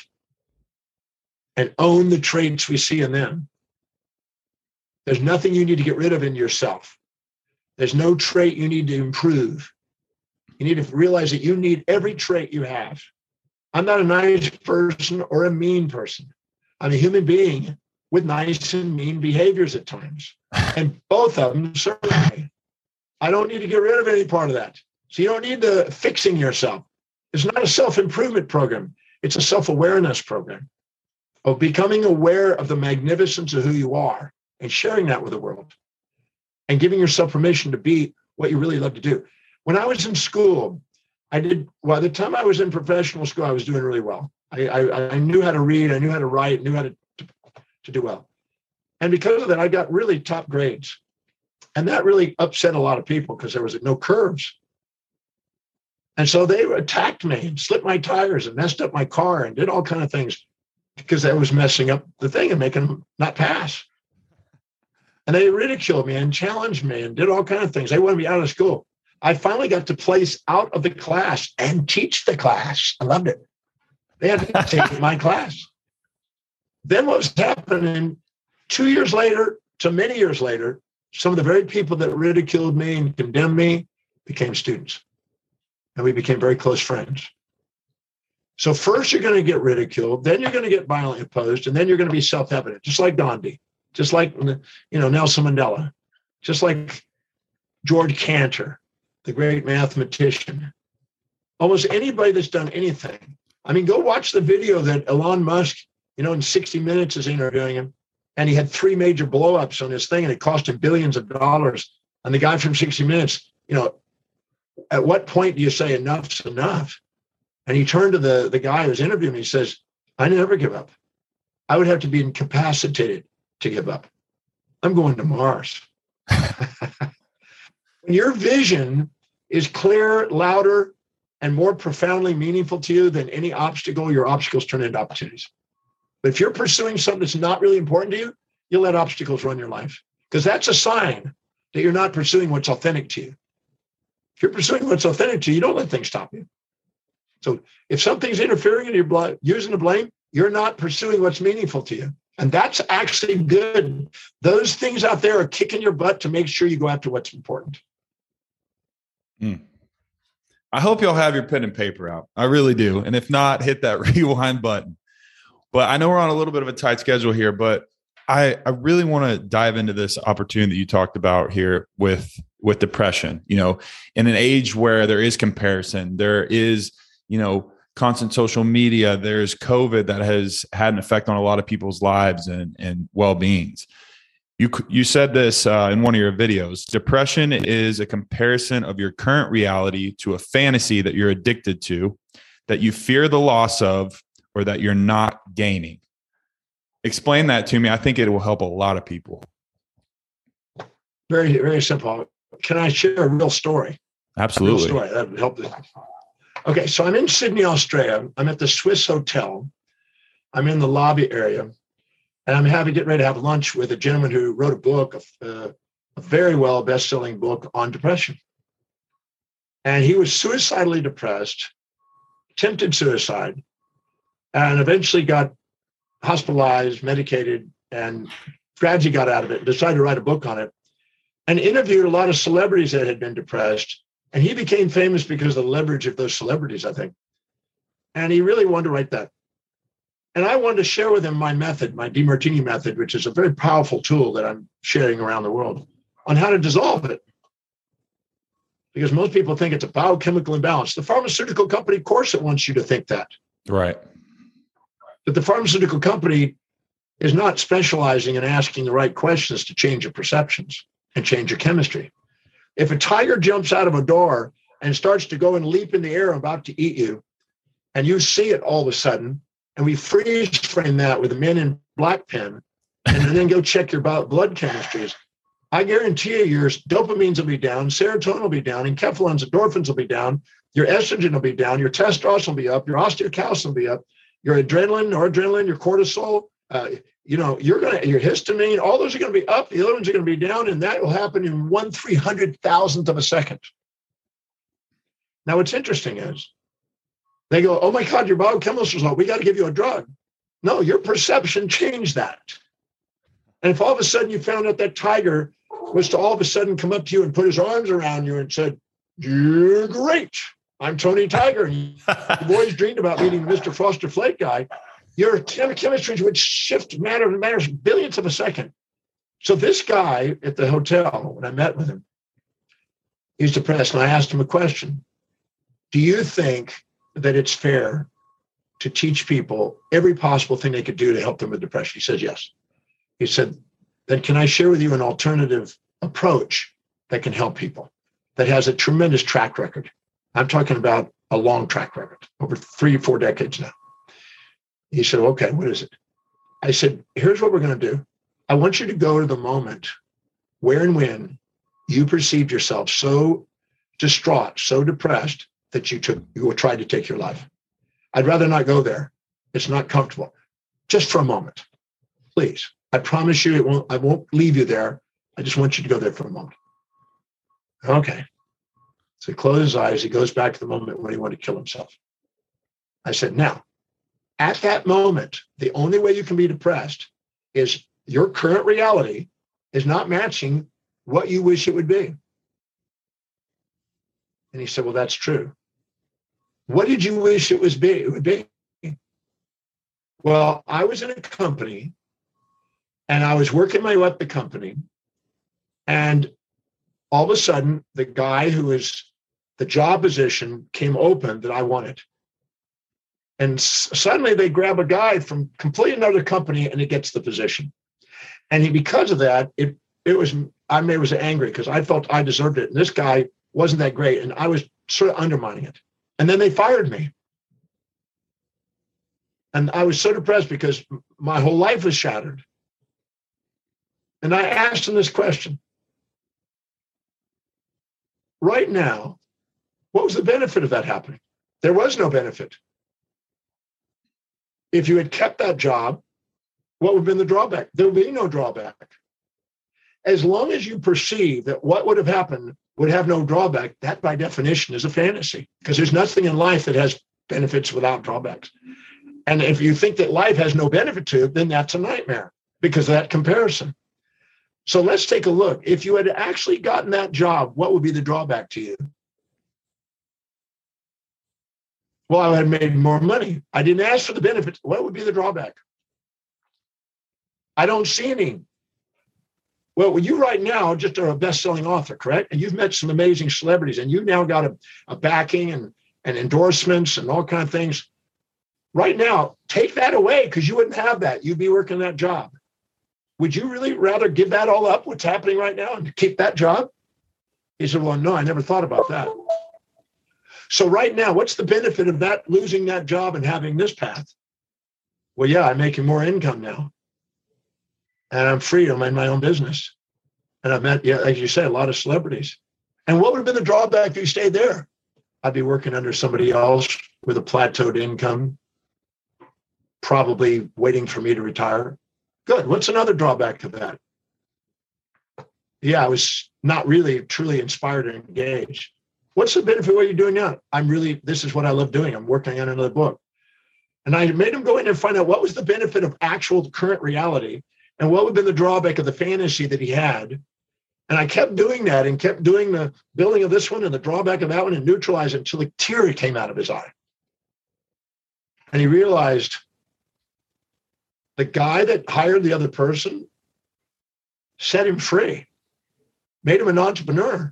B: and own the traits we see in them. There's nothing you need to get rid of in yourself. There's no trait you need to improve. You need to realize that you need every trait you have. I'm not a nice person or a mean person. I'm a human being with nice and mean behaviors at times. And both of them serve me. I don't need to get rid of any part of that. So you don't need to fixing yourself. It's not a self-improvement program. It's a self-awareness program of becoming aware of the magnificence of who you are and sharing that with the world and giving yourself permission to be what you really love to do. When I was in school, by the time I was in professional school, I was doing really well. I knew how to read, I knew how to write, knew how to do well. And because of that, I got really top grades. And that really upset a lot of people because there was no curves. And so they attacked me and slipped my tires and messed up my car and did all kinds of things because I was messing up the thing and making them not pass. And they ridiculed me and challenged me and did all kinds of things. They wanted me out of school. I finally got to place out of the class and teach the class. I loved it. They had to take my class. Then what was happening 2 years later to many years later, some of the very people that ridiculed me and condemned me became students. And we became very close friends. So first you're going to get ridiculed, then you're going to get violently opposed, and then you're going to be self-evident, just like Gandhi, just like Nelson Mandela, just like George Cantor, the great mathematician. Almost anybody that's done anything. I mean, go watch the video that Elon Musk, in 60 Minutes is interviewing him, and he had 3 major blow-ups on his thing, and it cost him billions of dollars. And the guy from 60 Minutes, at what point do you say enough's enough? And he turned to the guy who was interviewing me. He says, I never give up. I would have to be incapacitated to give up. I'm going to Mars. When your vision is clearer, louder, and more profoundly meaningful to you than any obstacle, your obstacles turn into opportunities. But if you're pursuing something that's not really important to you, you'll let obstacles run your life because that's a sign that you're not pursuing what's authentic to you. If you're pursuing what's authentic to you, you don't let things stop you. So if something's interfering and you're using the blame, you're not pursuing what's meaningful to you. And that's actually good. Those things out there are kicking your butt to make sure you go after what's important.
A: I hope y'all have your pen and paper out. I really do. And if not, hit that rewind button. But I know we're on a little bit of a tight schedule here, but I really want to dive into this opportunity that you talked about here with depression, in an age where there is comparison, there is, constant social media, there's COVID that has had an effect on a lot of people's lives and well-beings. You said this in one of your videos. Depression is a comparison of your current reality to a fantasy that you're addicted to, that you fear the loss of, or that you're not gaining. Explain that to me. I think it will help a lot of people.
B: Very, very simple. Can I share a real story?
A: Absolutely.
B: A real story. That would help. Okay, so I'm in Sydney, Australia. I'm at the Swiss Hotel. I'm in the lobby area, and I'm getting ready to have lunch with a gentleman who wrote a book, a very well best-selling book on depression. And he was suicidally depressed, attempted suicide, and eventually got hospitalized, medicated, and gradually got out of it, decided to write a book on it, and interviewed a lot of celebrities that had been depressed. And he became famous because of the leverage of those celebrities, I think. And he really wanted to write that. And I wanted to share with him my method, my DeMartini method, which is a very powerful tool that I'm sharing around the world on how to dissolve it. Because most people think it's a biochemical imbalance. The pharmaceutical company, of course, it wants you to think that.
A: Right.
B: But the pharmaceutical company is not specializing in asking the right questions to change your perceptions and change your chemistry. If a tiger jumps out of a door and starts to go and leap in the air about to eat you, and you see it all of a sudden, and we freeze frame that with a Men in Black pen, and then go check your blood chemistries, I guarantee you your dopamines will be down, serotonin will be down, enkephalins, endorphins will be down, your estrogen will be down, your testosterone will be up, your osteocalcin will be up, your adrenaline, noradrenaline, your cortisol, your histamine, all those are going to be up. The other ones are going to be down, and that will happen in 1/300,000th of a second. Now, what's interesting is they go, "Oh my God, your biochemistry is low. We got to give you a drug." No, your perception changed that. And if all of a sudden you found out that tiger was to all of a sudden come up to you and put his arms around you and said, "You're great. I'm Tony Tiger. You've always dreamed about meeting Mr. Foster Flake guy." Your chemistry would shift matters billionths of a second. So this guy at the hotel, when I met with him, he's depressed. And I asked him a question. Do you think that it's fair to teach people every possible thing they could do to help them with depression? He says, yes. He said, then can I share with you an alternative approach that can help people, that has a tremendous track record? I'm talking about a long track record, over 3 or 4 decades now. He said, okay, what is it? I said, here's what we're going to do. I want you to go to the moment where and when you perceived yourself so distraught, so depressed that you tried to take your life. I'd rather not go there. It's not comfortable. Just for a moment, please. I promise you I won't leave you there. I just want you to go there for a moment. Okay. So he closed his eyes. He goes back to the moment when he wanted to kill himself. I said, now, at that moment, the only way you can be depressed is your current reality is not matching what you wish it would be. And he said, well, that's true. What did you wish it would be? Well, I was in a company and I was working my way up the company. And all of a sudden, the guy who was the job position came open that I wanted. And suddenly they grab a guy from completely another company and he gets the position. And because of that, I was angry because I felt I deserved it. And this guy wasn't that great. And I was sort of undermining it. And then they fired me. And I was so depressed because my whole life was shattered. And I asked him this question. Right now, what was the benefit of that happening? There was no benefit. If you had kept that job, what would have been the drawback? There would be no drawback. As long as you perceive that what would have happened would have no drawback, that by definition is a fantasy, because there's nothing in life that has benefits without drawbacks. And if you think that life has no benefit to it, then that's a nightmare because of that comparison. So let's take a look. If you had actually gotten that job, what would be the drawback to you? Well, I had made more money. I didn't ask for the benefits. What would be the drawback? I don't see any. Well, you right now just are a best-selling author, correct? And you've met some amazing celebrities, and you've now got a backing and endorsements and all kinds of things. Right now, take that away because you wouldn't have that. You'd be working that job. Would you really rather give that all up, what's happening right now, and keep that job? He said, well, no, I never thought about that. So right now, what's the benefit of that, losing that job and having this path? Well, yeah, I'm making more income now. And I'm free. I'm in my own business. And I've met, like you say, a lot of celebrities. And what would have been the drawback if you stayed there? I'd be working under somebody else with a plateaued income, probably waiting for me to retire. Good. What's another drawback of that? Yeah, I was not really truly inspired and engaged. What's the benefit of what you're doing now? This is what I love doing. I'm working on another book. And I made him go in and find out what was the benefit of actual current reality and what would have been the drawback of the fantasy that he had. And I kept doing that and kept doing the building of this one and the drawback of that one and neutralize it until a tear came out of his eye. And he realized the guy that hired the other person set him free, made him an entrepreneur,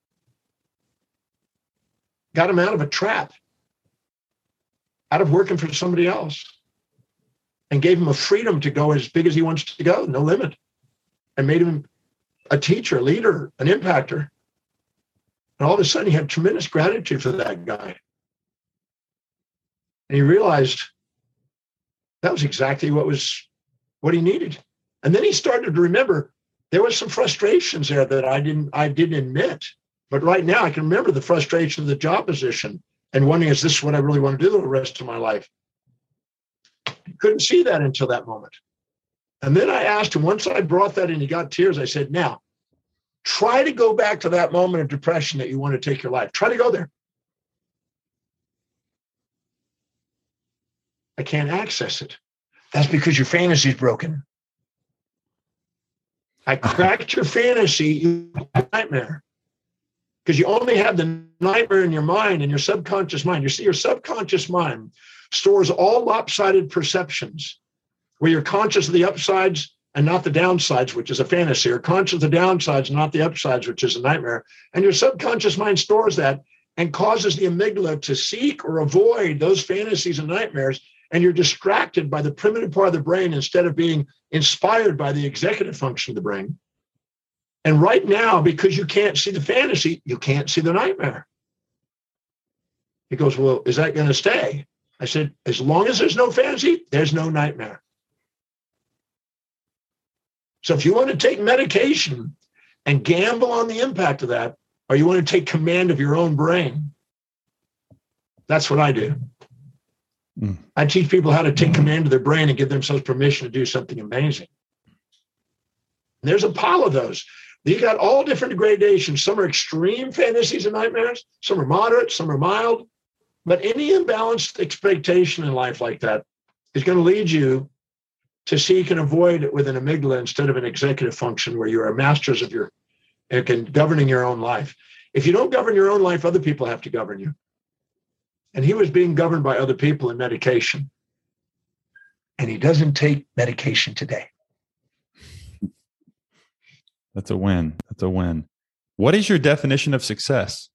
B: got him out of a trap, out of working for somebody else, and gave him a freedom to go as big as he wants to go, no limit, and made him a teacher, a leader, an impactor. And all of a sudden, he had tremendous gratitude for that guy. And he realized that was exactly what he needed. And then he started to remember there was some frustrations there that I didn't admit. But right now, I can remember the frustration of the job position and wondering, is this what I really want to do the rest of my life? I couldn't see that until that moment. And then I asked him, once I brought that in, he got tears. I said, now, try to go back to that moment of depression that you want to take your life. Try to go there. I can't access it. That's because your fantasy is broken. I cracked your fantasy, nightmare. Because you only have the nightmare in your mind and your subconscious mind. You see, your subconscious mind stores all lopsided perceptions, where you're conscious of the upsides and not the downsides, which is a fantasy, or conscious of the downsides and not the upsides, which is a nightmare. And your subconscious mind stores that and causes the amygdala to seek or avoid those fantasies and nightmares. And you're distracted by the primitive part of the brain instead of being inspired by the executive function of the brain. And right now, because you can't see the fantasy, you can't see the nightmare. He goes, well, is that going to stay? I said, as long as there's no fantasy, there's no nightmare. So if you want to take medication and gamble on the impact of that, or you want to take command of your own brain, that's what I do. I teach people how to take command of their brain and give themselves permission to do something amazing. And there's a pile of those. You got all different gradations. Some are extreme fantasies and nightmares. Some are moderate. Some are mild. But any imbalanced expectation in life like that is going to lead you to seek and avoid it with an amygdala instead of an executive function where you are masters of governing your own life. If you don't govern your own life, other people have to govern you. And he was being governed by other people in medication. And he doesn't take medication today.
A: That's a win. That's a win. What is your definition of success?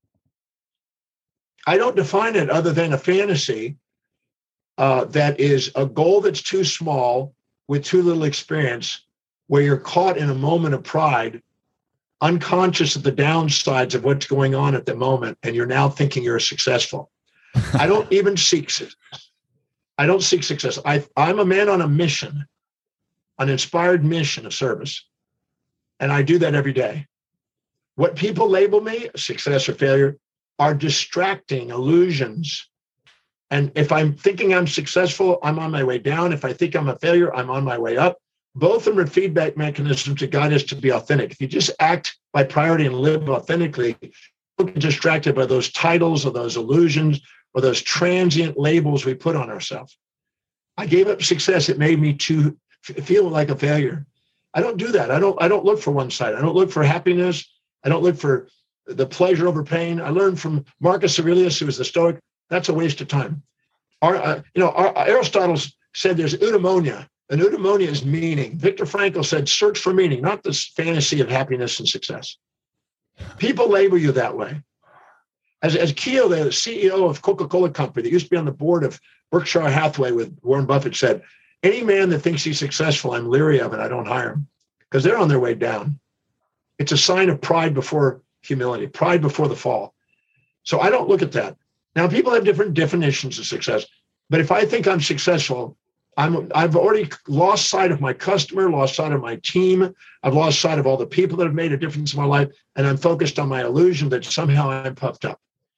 B: I don't define it other than a fantasy that is a goal that's too small with too little experience, where you're caught in a moment of pride, unconscious of the downsides of what's going on at the moment, and you're now thinking you're successful. I don't even seek success. I don't seek success. I'm a man on a mission, an inspired mission of service. And I do that every day. What people label me, success or failure, are distracting illusions. And if I'm thinking I'm successful, I'm on my way down. If I think I'm a failure, I'm on my way up. Both of them are feedback mechanisms to guide us to be authentic. If you just act by priority and live authentically, don't get distracted by those titles or those illusions or those transient labels we put on ourselves. I gave up success. It made me feel like a failure. I don't do that. I don't look for one side. I don't look for happiness. I don't look for the pleasure over pain. I learned from Marcus Aurelius, who was the Stoic. That's a waste of time. Aristotle said there's eudaimonia, and eudaimonia is meaning. Viktor Frankl said, search for meaning, not this fantasy of happiness and success. People label you that way. As Keogh, the CEO of Coca-Cola Company, that used to be on the board of Berkshire Hathaway with Warren Buffett, said, any man that thinks he's successful, I'm leery of, and I don't hire him because they're on their way down. It's a sign of pride before humility, pride before the fall. So I don't look at that. Now, people have different definitions of success, but if I think I'm successful, I've already lost sight of my customer, lost sight of my team. I've lost sight of all the people that have made a difference in my life, and I'm focused on my illusion that somehow I'm puffed up.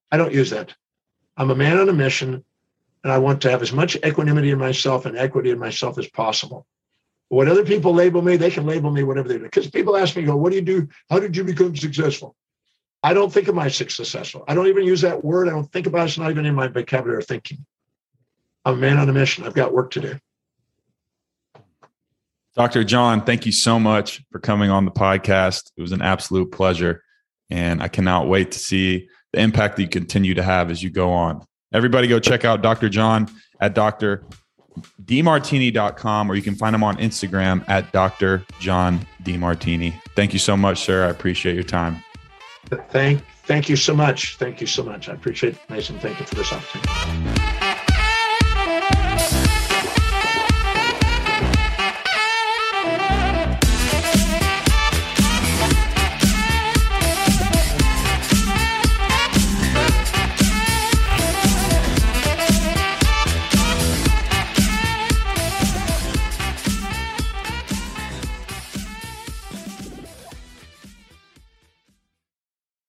B: I don't use that. I'm a man on a mission, and I want to have as much equanimity in myself and equity in myself as possible. What other people label me, they can label me whatever they do. Because people ask me, what do you do? How did you become successful? I don't think of myself successful. I don't even use that word. I don't think about it. It's not even in my vocabulary of thinking. I'm a man on a mission. I've got work to do.
A: Dr. John, thank you so much for coming on the podcast. It was an absolute pleasure. And I cannot wait to see the impact that you continue to have as you go on. Everybody go check out Dr. John at drdemartini.com, or you can find him on Instagram at Dr. John DeMartini. Thank you so much, sir. I appreciate your time.
B: Thank you so much. Thank you so much. I appreciate it, Mason. Thank you for this opportunity.